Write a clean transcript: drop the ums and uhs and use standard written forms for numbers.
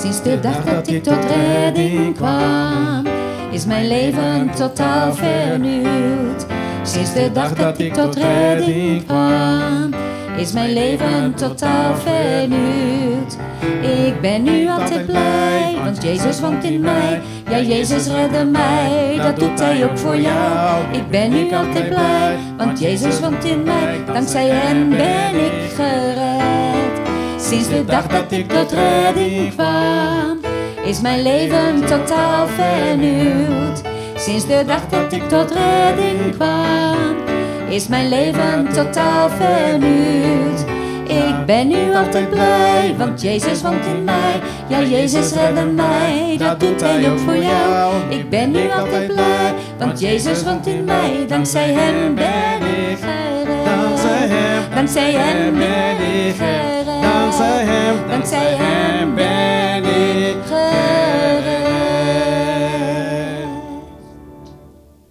Sinds de dag dat ik tot redding kwam, is mijn leven totaal vernieuwd. Sinds de dag dat ik tot redding kwam, is mijn leven totaal vernieuwd. Ik ben nu altijd blij, want Jezus woont in mij. Ja, Jezus redde mij, dat doet Hij ook voor jou. Ik ben nu altijd blij, want Jezus woont in mij. Dankzij Hem ben ik gered. Sinds de dag dat ik tot redding kwam, is mijn leven totaal vernieuwd. Sinds de dag dat ik tot redding kwam, is mijn leven totaal vernieuwd. Ik ben nu altijd blij, want Jezus woont in mij. Ja, Jezus redde mij, dat doet Hij ook voor jou. Ik ben nu altijd blij, want Jezus woont in mij. Dankzij Hem ben ik gered. Dankzij Hem ben ik gered. Dankzij Hem